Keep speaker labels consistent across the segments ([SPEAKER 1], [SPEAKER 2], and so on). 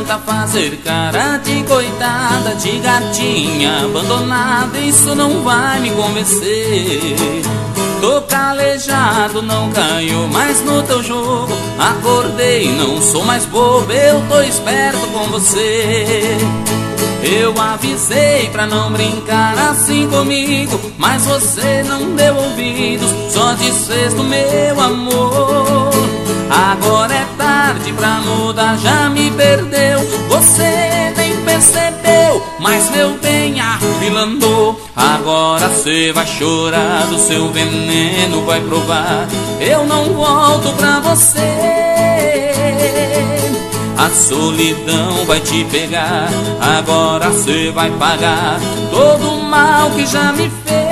[SPEAKER 1] adianta fazer cara de coitada, de gatinha abandonada, isso não vai me convencer. Tô calejado, não caio mais no teu jogo. Acordei, não sou mais bobo, eu tô esperto com você. Eu avisei pra não brincar assim comigo, mas você não deu ouvidos, só desfez do meu amor. Agora é tarde pra mudar, já me perdeu. Você nem percebeu, mas meu bem afilandou. Agora cê vai chorar, do seu veneno vai provar. Eu não volto pra você. A solidão vai te pegar, agora cê vai pagar todo o mal que já me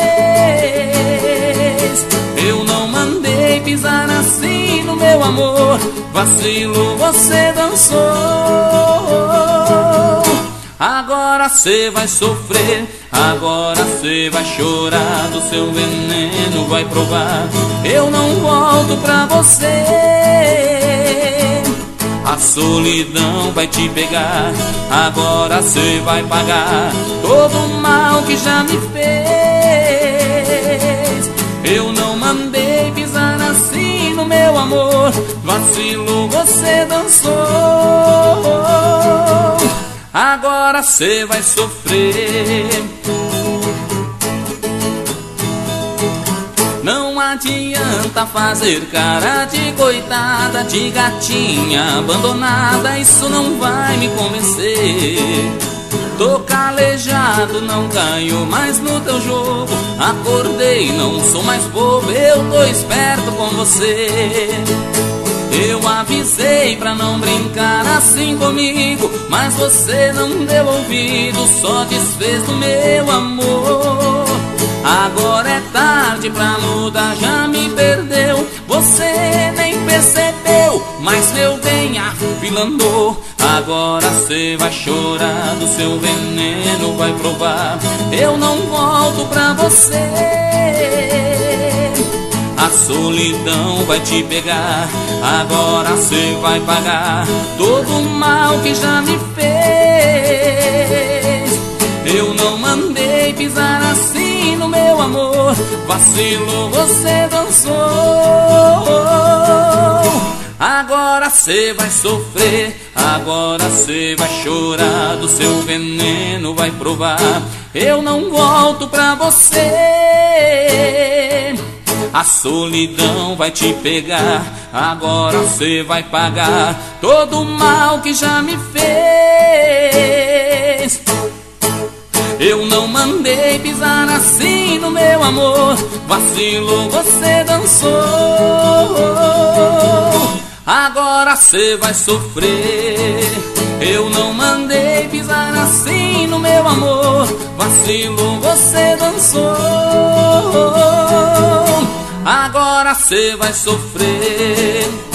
[SPEAKER 1] fez. Eu não mandei pisar assim no meu amor, vacilo, você dançou. Agora cê vai sofrer, agora cê vai chorar, do seu veneno vai provar. Eu não volto pra você. A solidão vai te pegar, agora cê vai pagar todo o mal que já me fez. Eu não mandei pisar assim no meu amor, vacilo, você dançou. Agora cê vai sofrer. Não adianta fazer cara de coitada, de gatinha abandonada, isso não vai me convencer. Tô calejado, não caio mais no teu jogo. Acordei, não sou mais bobo, eu tô esperto com você. Eu avisei pra não brincar assim comigo, mas você não deu ouvido, só desfez do meu amor. Agora é tarde pra mudar, já me perdeu. Você nem percebeu, mas meu bem afilandou. Agora cê vai chorar, do seu veneno vai provar. Eu não volto pra você. A solidão vai te pegar, agora cê vai pagar todo o mal que já me fez. Eu não mandei pisar assim no meu amor, vacilo, você dançou. Agora cê vai sofrer, agora cê vai chorar, do seu veneno vai provar. Eu não volto pra você. A solidão vai te pegar, agora cê vai pagar todo o mal que já me fez. Eu não mandei pisar assim no meu amor, vacilo, você dançou. Agora cê vai sofrer. Eu não mandei pisar assim no meu amor, vacilo, você dançou. Agora cê vai sofrer.